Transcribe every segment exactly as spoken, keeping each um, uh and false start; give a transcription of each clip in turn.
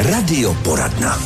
Radioporadna.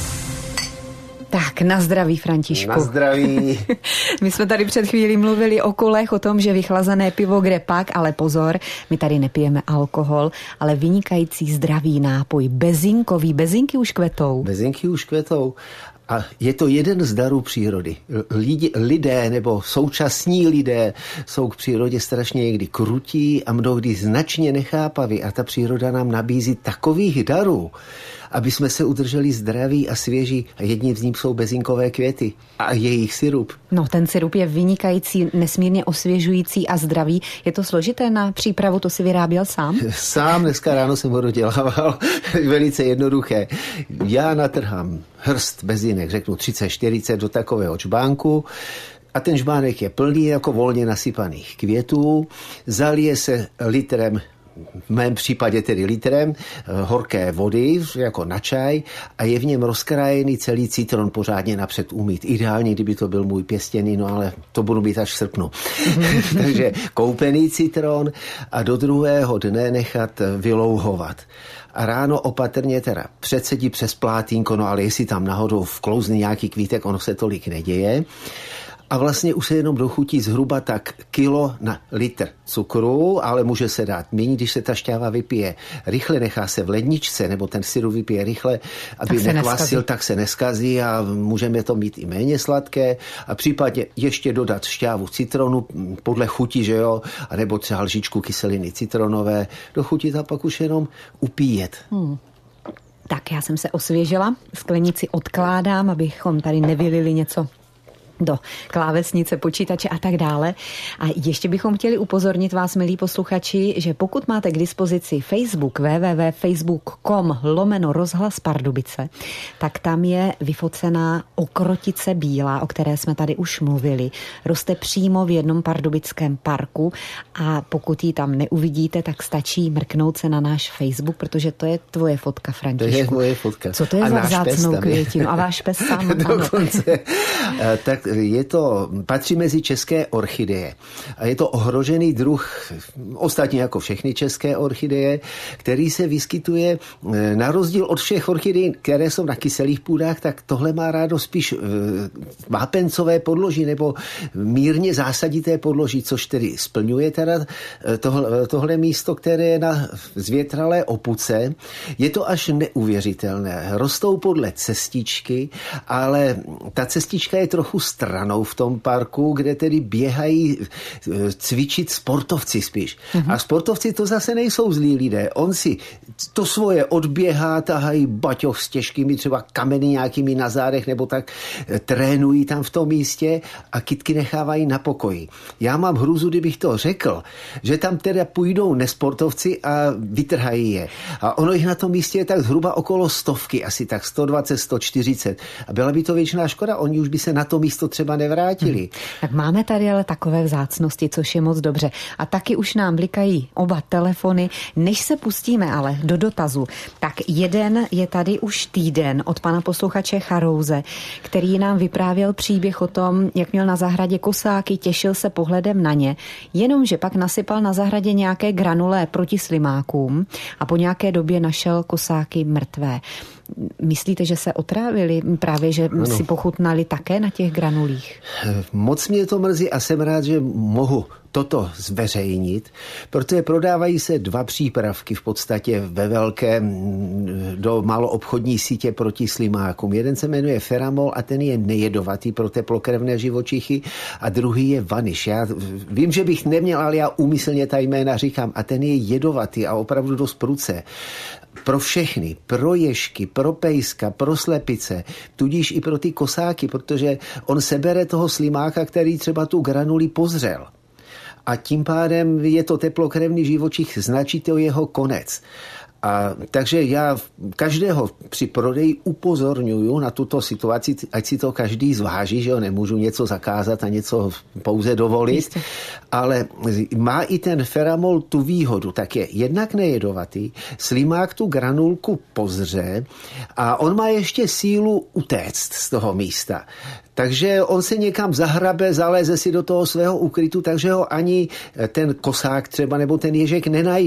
Tak, na zdraví, Františku. Na zdraví. My jsme tady před chvílí mluvili o kolech, o tom, že vychlazené pivo kdepak, ale pozor, my tady nepijeme alkohol, ale vynikající zdravý nápoj, bezinkový. Bezinky už kvetou. Bezinky už kvetou. A je to jeden z darů přírody. Lidi, lidé nebo současní lidé jsou k přírodě strašně někdy krutí a mnohdy značně nechápaví. A ta příroda nám nabízí takových darů, aby jsme se udrželi zdraví a svěží. A jedním z nich jsou bezinkové květy a jejich sirup. No, ten sirup je vynikající, nesmírně osvěžující a zdravý. Je to složité na přípravu, to si vyráběl sám? Sám, dneska ráno jsem ho dodělával. Velice jednoduché. Já natrhám hrst bezinek, řeknu třicet čtyřicet do takového čbánku. A ten žbánek je plný jako volně nasypaných květů. Zalije se litrem, v mém případě tedy litrem, horké vody, jako na čaj, a je v něm rozkrájený celý citron pořádně napřed umýt. Ideálně, kdyby to byl můj pěstěný, no ale to budu mít až v srpnu. Takže koupený citron a do druhého dne nechat vylouhovat. A ráno opatrně teda předsedí přes plátínko, no ale jestli tam náhodou vklouzne nějaký kvítek, ono se tolik neděje. A vlastně už se jenom dochutí zhruba tak kilo na litr cukru, ale může se dát méně, když se ta šťáva vypije rychle, nechá se v ledničce, nebo ten sirup vypije rychle, aby tak nekvasil, tak se neskazí a můžeme to mít i méně sladké a případně ještě dodat šťávu citronu podle chuti, že jo, a nebo třeba lžičku kyseliny citronové, dochutit a pak už jenom upíjet. Hmm. Tak já jsem se osvěžila, sklenici odkládám, abychom tady nevylili něco do klávesnice, počítače a tak dále. A ještě bychom chtěli upozornit vás, milí posluchači, že pokud máte k dispozici Facebook w w w tečka facebook tečka com lomeno rozhlas Pardubice, tak tam je vyfocená okrotice bílá, o které jsme tady už mluvili. Roste přímo v jednom pardubickém parku a pokud ji tam neuvidíte, tak stačí mrknout se na náš Facebook, protože to je tvoje fotka, Františku. To je moje fotka. Co to je a za vzácnou květinu? A váš pes sám. Dokonce. Tak je to, patří mezi české orchideje. A je to ohrožený druh, ostatně jako všechny české orchideje, který se vyskytuje na rozdíl od všech orchidej, které jsou na kyselých půdách, tak tohle má rádo spíš vápencové podloží nebo mírně zásadité podloží, což tedy splňuje teda tohle, tohle místo, které je na zvětralé opuce. Je to až neuvěřitelné. Rostou podle cestičky, ale ta cestička je trochu stranou v tom parku, kde tedy běhají cvičit sportovci spíš. Mm-hmm. A sportovci to zase nejsou zlí lidé. On si to svoje odběhá, tahají baťoch s těžkými třeba kameny nějakými na zádech nebo tak, trénují tam v tom místě a kytky nechávají na pokoji. Já mám hrůzu, kdybych to řekl, že tam teda půjdou nesportovci a vytrhají je. A ono jich na tom místě je tak zhruba okolo stovky, asi tak sto dvacet, sto čtyřicet. A byla by to většiná škoda, oni už by se na to místo třeba nevrátili. Hmm. Tak máme tady ale takové vzácnosti, což je moc dobře. A taky už nám blikají oba telefony. Než se pustíme ale do dotazu, tak jeden je tady už týden od pana posluchače Charouze, který nám vyprávěl příběh o tom, jak měl na zahradě kosáky, těšil se pohledem na ně, jenomže pak nasypal na zahradě nějaké granule proti slimákům a po nějaké době našel kosáky mrtvé. Myslíte, že se otrávili právě, že ano. si pochutnali také na těch granulích? Moc mě to mrzí a jsem rád, že mohu toto zveřejnit, protože prodávají se dva přípravky v podstatě ve velkém do maloobchodní sítě proti slimákům. Jeden se jmenuje Feramol a ten je nejedovatý pro teplokrevné živočichy a druhý je Vaniš. Já vím, že bych neměl, ale já úmyslně ta jména říkám a ten je jedovatý a opravdu dost pruce. Pro všechny, pro ježky, pro pejska, pro slepice, tudíž i pro ty kosáky, protože on sebere toho slimáka, který třeba tu granuli pozřel. A tím pádem je to teplokrevný živočich, značí to jeho konec. A takže já každého při prodeji upozorňuju na tuto situaci, ať si to každý zváží, že jo, nemůžu něco zakázat a něco pouze dovolit, Jistě. Ale má i ten Feramol tu výhodu, tak je jednak nejedovatý, slimák tu granulku pozře a on má ještě sílu utéct z toho místa. Takže on se někam zahrabe, zaléze si do toho svého ukrytu, takže ho ani ten kosák třeba nebo ten ježek nenajde.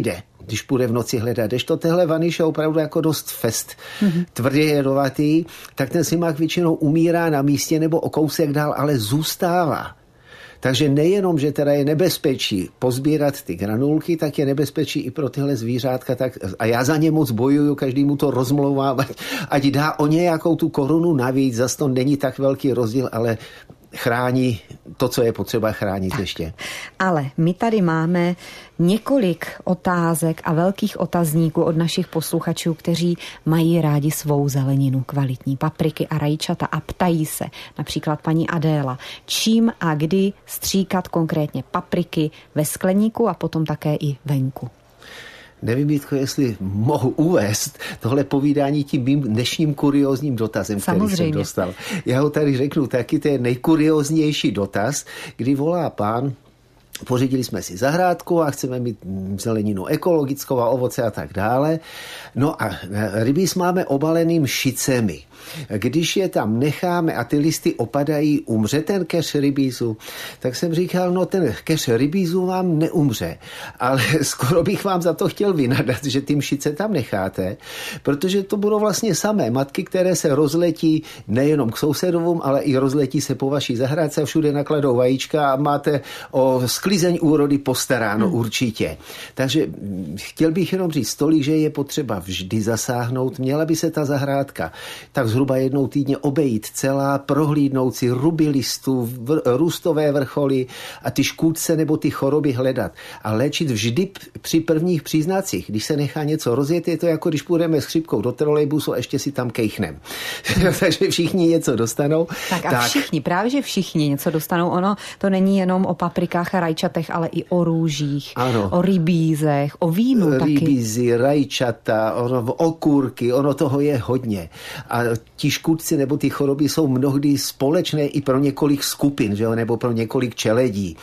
když půjde v noci hledat. Když to tehle vaniš je opravdu jako dost fest, mm-hmm. tvrdě jedovatý, tak ten slimák většinou umírá na místě nebo o kousek dál, ale zůstává. Takže nejenom, že teda je nebezpečí pozbírat ty granulky, tak je nebezpečí i pro tyhle zvířátka. Tak, a já za ně moc bojuju, každý mu to rozmlouvám, ať dá o nějakou tu korunu navíc, zase to není tak velký rozdíl, ale chrání to, co je potřeba chránit tak. ještě. Ale my tady máme několik otázek a velkých otazníků od našich posluchačů, kteří mají rádi svou zeleninu, kvalitní papriky a rajčata a ptají se, například paní Adéla, čím a kdy stříkat konkrétně papriky ve skleníku a potom také i venku. Nevím, Jitko, jestli mohu uvést tohle povídání tím mým dnešním kuriózním dotazem, Samozřejmě. který jsem dostal. Já ho tady řeknu taky, to je nejkurióznější dotaz, kdy volá pán, pořídili jsme si zahrádku a chceme mít zeleninu ekologickou a ovoce a tak dále. No a rybíz máme obaleným šicemi. Když je tam necháme a ty listy opadají, umře ten keř rybízu? Tak jsem říkal, no ten keř rybízu vám neumře, ale skoro bych vám za to chtěl vynadat, že ty mšice tam necháte, protože to budou vlastně samé matky, které se rozletí nejenom k sousedům, ale i rozletí se po vaší zahrádce a všude nakladou vajíčka a máte o sklizeň úrody postaráno hmm. určitě. Takže chtěl bych jenom říct tolik, že je potřeba vždy zasáhnout. Měla by se ta zahrádka tak zhruba jednou týdně obejít celá, prohlídnout si ruby listů, vr- růstové vrcholy a ty škůdce nebo ty choroby hledat. A léčit vždy při prvních příznacích. Když se nechá něco rozjet, je to jako když půjdeme s chřipkou do trolejbusu a ještě si tam kejchnem. Takže všichni něco dostanou. Tak a tak. všichni, právě že všichni něco dostanou. Ono to není jenom o paprikách a rajčatech, ale i o růžích, ano. o rybízech, o vínu taky. Rybízy, rajčata, ono, okurky, ono toho je hodně. A ti škůdci nebo ty choroby jsou mnohdy společné i pro několik skupin, že jo, nebo pro několik čeledí.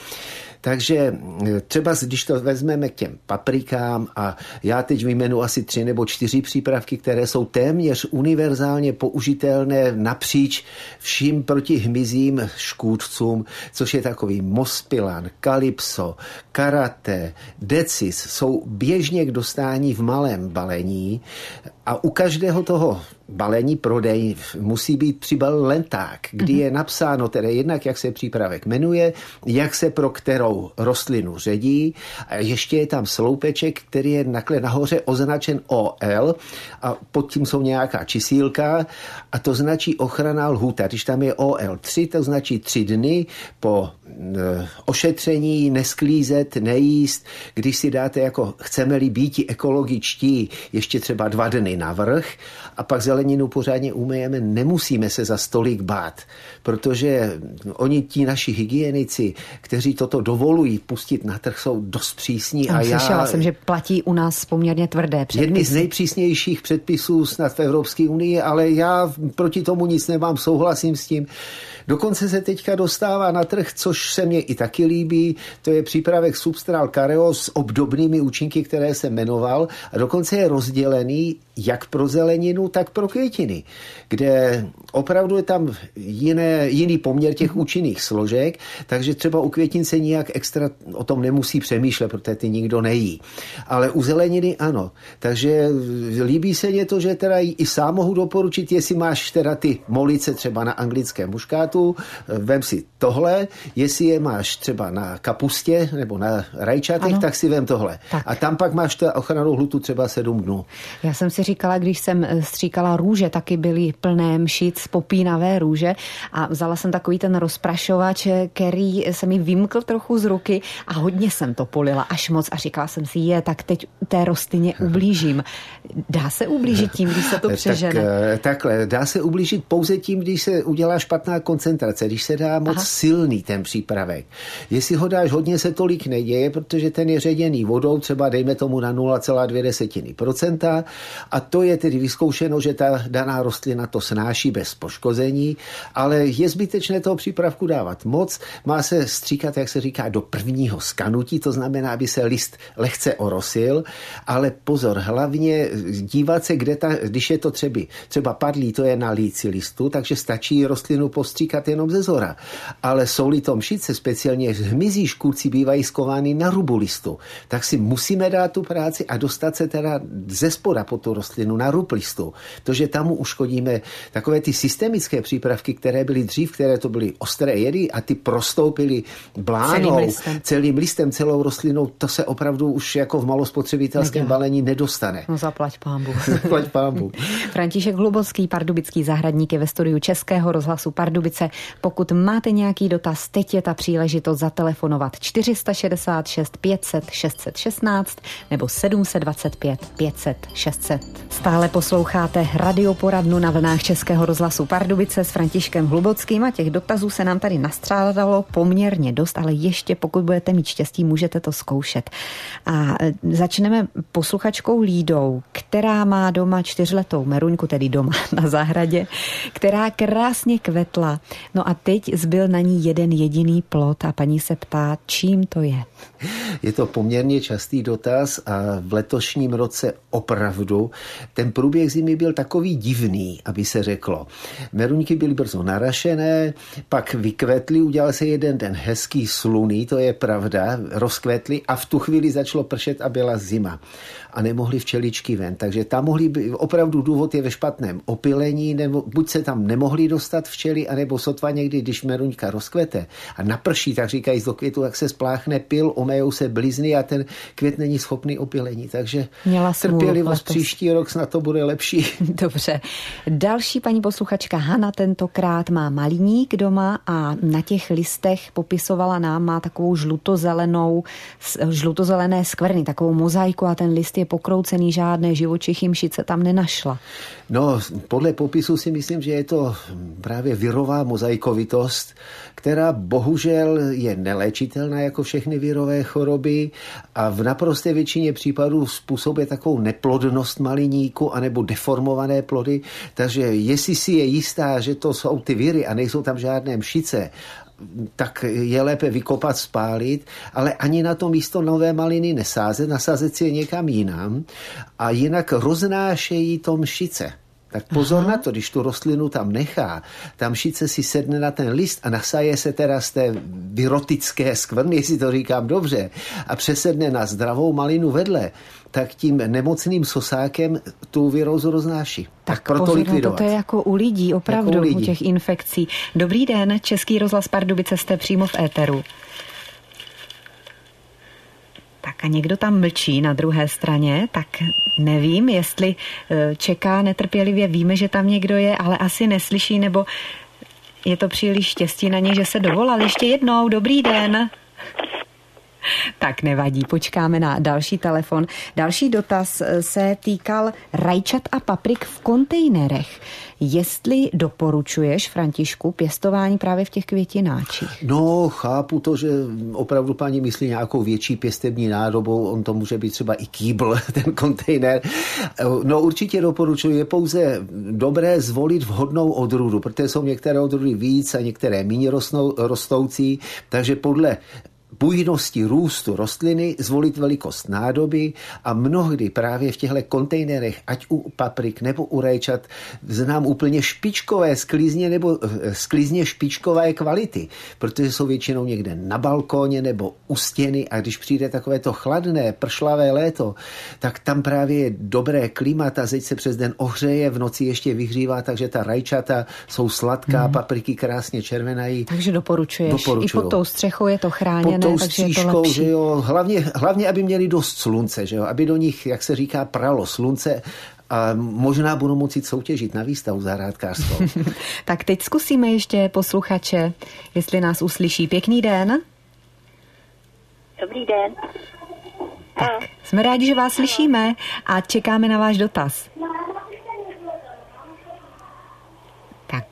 Takže třeba, když to vezmeme k těm paprikám a já teď vyjmenu asi tři nebo čtyři přípravky, které jsou téměř univerzálně použitelné napříč vším proti hmyzím škůdcům, což je takový mospilan, kalypso, karate, decis, jsou běžně k dostání v malém balení a u každého toho balení prodej musí být přibal lenták, kdy je napsáno tedy jednak, jak se přípravek jmenuje, jak se pro kterou rostlinu ředí a ještě je tam sloupeček, který je nakle nahoře označen O L a pod tím jsou nějaká čísílka a to značí ochranná lhůta. Když tam je O L tři, to značí tři dny po e, ošetření, nesklízet, nejíst. Když si dáte jako chceme-li býti ekologičtí, ještě třeba dva dny navrch a pak zeleninu pořádně umyjeme, nemusíme se za stolik bát, protože oni, ti naši hygienici, kteří toto dovolují pustit na trh, jsou dost přísní. A já slyšela jsem, že platí u nás poměrně tvrdé předpisy. Jedny z nejpřísnějších předpisů snad v Evropské unii, ale já proti tomu nic nemám, souhlasím s tím. Dokonce se teďka dostává na trh, což se mně i taky líbí, to je přípravek Substral Kareo s obdobnými účinky, které jsem jmenoval a dokonce je rozdělený jak pro zeleninu, tak pro květiny, kde opravdu je tam jiné, jiný poměr těch účinných složek, takže třeba u květin se nijak extra o tom nemusí přemýšlet, protože ty nikdo nejí. Ale u zeleniny ano. Takže líbí se mě to, že teda i sám mohu doporučit, jestli máš teda ty molice třeba na anglickém muškátu, vem si tohle, jestli je máš třeba na kapustě nebo na rajčatech, ano. tak si vem tohle. Tak. A tam pak máš ta ochrannou hlutu třeba sedm dnů. Já jsem si říkala, když jsem stříkala růže, taky byly plné mšic, popínavé růže a vzala jsem takový ten rozprašovač, který se mi vymkl trochu z ruky a hodně jsem to polila až moc a říkala jsem si, je, tak teď té rostlině ublížím. Dá se ublížit tím, když se to přežene? Tak, takhle, dá se ublížit pouze tím, když se udělá špatná koncentrace, když se dá moc Aha. silný ten přípravek. Jestli ho dáš hodně, se tolik neděje, protože ten je ředěný vodou, třeba dejme tomu na nula celá dvě procenta a a to je tedy vyzkoušeno, že ta daná rostlina to snáší bez poškození, ale je zbytečné toho přípravku dávat moc. Má se stříkat, jak se říká, do prvního skanutí, to znamená, aby se list lehce orosil, ale pozor, hlavně dívat se, kde ta, když je to třeba, třeba padlý, to je na líci listu, takže stačí rostlinu postříkat jenom ze zhora. Ale jsou-li to mšice, speciálně hmyzí škůdci bývají skovány na rubu listu, tak si musíme dát tu práci a dostat se teda ze spoda po tu rostlinu na rub listu. To, že tam uškodíme takové ty systemické přípravky, které byly dřív, které to byly ostré jedy a ty prostoupily blánou, celým listem, celým listem celou rostlinou, to se opravdu už jako v malospotřebitelském Nedělá. balení nedostane. No zaplať pánbu. Zaplať pánbu. František Hlubocký, pardubický zahradník, je ve studiu Českého rozhlasu Pardubice. Pokud máte nějaký dotaz, teď je ta příležitost zatelefonovat čtyři šedesát šest pět set šest set šestnáct nebo sedm set dvacet pět pět set šest set. Stále posloucháte radioporadnu na vlnách Českého rozhlasu Pardubice s Františkem Hlubockým a těch dotazů se nám tady nastřádalo poměrně dost, ale ještě pokud budete mít štěstí, můžete to zkoušet. A začneme posluchačkou Lídou, která má doma čtyřletou meruňku, tedy doma na zahradě, která krásně kvetla. No a teď zbyl na ní jeden jediný plod a paní se ptá, čím to je. Je to poměrně častý dotaz a v letošním roce opravdu ten průběh zimy byl takový divný, aby se řeklo. Meruňky byly brzo narašené, pak vykvetly, udělal se jeden den hezký sluný, to je pravda, rozkvetly a v tu chvíli začalo pršet a byla zima. A nemohly včeličky ven. Takže tam mohli být, opravdu důvod je ve špatném opylení, nebo buď se tam nemohli dostat včely, anebo sotva někdy, když meruňka rozkvete a naprší, tak říkají do květu, jak se spláchne pyl, omejou se blizny a ten květ není schopný opylení. Takže trpělivost, příští rok snad to bude lepší. Dobře. Další paní posluchačka Hana tentokrát má malíník doma a na těch listech popisovala nám, má takovou žlutozelenou, žlutozelené skvrny, takovou mozaiku a ten list je pokroucený, žádné živočichy mšice tam nenašla. No, podle popisu si myslím, že je to právě virová mozaikovitost, která bohužel je neléčitelná jako všechny virové choroby a v naprosté většině případů způsobuje takovou neplodnost maliníku anebo deformované plody, takže jestli si je jistá, že to jsou ty viry a nejsou tam žádné mšice, tak je lépe vykopat, spálit, ale ani na to místo nové maliny nesázet, nasázet si je někam jinam a jinak roznášejí to mšice. Tak pozor Aha. na to, když tu rostlinu tam nechá, ta mšice si sedne na ten list a nasaje se teda z té virotické skvrny, jestli to říkám dobře, a přesedne na zdravou malinu vedle, tak tím nemocným sosákem tu virózu roznáší. Tak, tak proto pozor, likvidovat. To je jako u lidí, opravdu, jako u, lidí. u těch infekcí. Dobrý den, Český rozhlas Pardubice, jste přímo v éteru. Tak a někdo tam mlčí na druhé straně, tak nevím, jestli čeká netrpělivě, víme, že tam někdo je, ale asi neslyší, nebo je to příliš štěstí na něj, že se dovolal. Ještě jednou, dobrý den. Tak nevadí, počkáme na další telefon. Další dotaz se týkal rajčat a paprik v kontejnerech. Jestli doporučuješ, Františku, pěstování právě v těch květináčích? No, chápu to, že opravdu paní myslí nějakou větší pěstební nádobu, on to může být třeba i kýbl, ten kontejner. No určitě doporučuji, je pouze dobré zvolit vhodnou odrůdu, protože jsou některé odrůdy víc a některé méně rostoucí, takže podle bujnosti růstu rostliny zvolit velikost nádoby a mnohdy právě v těchto kontejnerech, ať u paprik nebo u rajčat, znám úplně špičkové sklízně nebo sklízně špičkové kvality, protože jsou většinou někde na balkóně nebo u stěny a když přijde takové to chladné, pršlavé léto, tak tam právě je dobré klima, ta zeď se přes den ohřeje, v noci ještě vyhřívá, takže ta rajčata jsou sladká, hmm. papriky krásně červenají. Takže doporučuješ. Doporučuju. I pod tou střechou je to chráněné. Tou stříškou, že jo, hlavně, hlavně, aby měli dost slunce, že jo, aby do nich, jak se říká, pralo slunce a možná budou moci soutěžit na výstavu zahrádkářskou. Tak teď zkusíme ještě posluchače, jestli nás uslyší. Pěkný den. Dobrý den. Tak, jsme rádi, že vás slyšíme a čekáme na váš dotaz. Tak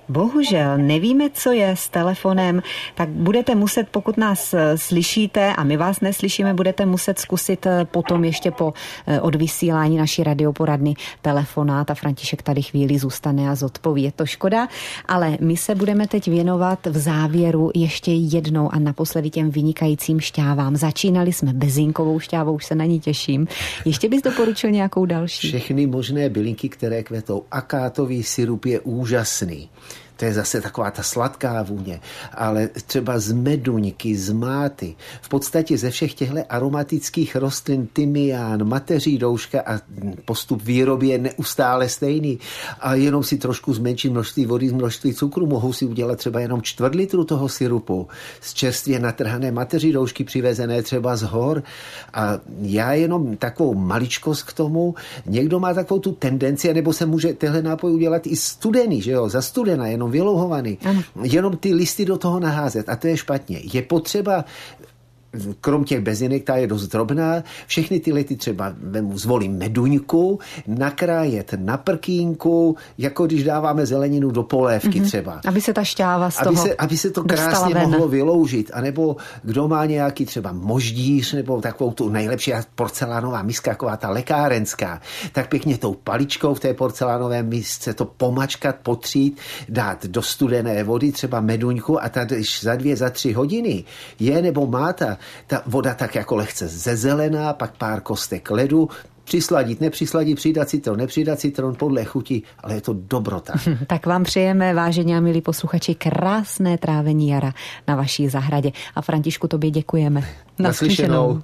Bohužel nevíme, co je s telefonem, tak budete muset, pokud nás slyšíte a my vás neslyšíme, budete muset zkusit potom ještě po odvysílání naší radioporadny telefonát a František tady chvíli zůstane a zodpoví. Je to škoda, ale my se budeme teď věnovat v závěru ještě jednou a naposledy těm vynikajícím šťávám. Začínali jsme bezinkovou šťávou, už se na ní těším. Ještě bys doporučil nějakou další? Všechny možné bylinky, které kvetou. Akátový sirup je úžasný. To je zase taková ta sladká vůně, ale třeba z meduňky, z máty. V podstatě ze všech těchto aromatických rostlin tymián, mateří douška a postup výroby je neustále stejný. A jenom si trošku zmenší množství vody, z množství cukru, mohou si udělat třeba jenom čtvrt litru toho sirupu z čerstvě natrhané mateří doušky přivezené třeba z hor. A já jenom takovou maličkost k tomu. Někdo má takovou tu tendenci, nebo se může tenhle nápoj udělat i studený, že jo, za studena, jenom vylouhovaný. Ano. Jenom ty listy do toho naházet a to je špatně. Je potřeba, krom těch bezinek, ta je dost drobná, všechny ty lety třeba vemu, zvolím meduňku, nakrájet na prkínku, jako když dáváme zeleninu do polévky mm-hmm. třeba. Aby se ta šťáva z toho aby se, aby se to krásně ven. mohlo vyloužit. A nebo kdo má nějaký třeba moždíř, nebo takovou tu nejlepší porcelánová miska, taková ta lekárenská, tak pěkně tou paličkou v té porcelánové misce to pomačkat, potřít, dát do studené vody třeba meduňku a tady za dvě, za tři hodiny je nebo má ta ta voda tak jako lehce zezelená, pak pár kostek ledu, přisladit, nepřisladit, přidat citron, nepřidat citron podle chuti, ale je to dobrota. Tak vám přejeme, vážení a milí posluchači, krásné trávení jara na vaší zahradě. A Františku, tobě děkujeme. Naslyšenou.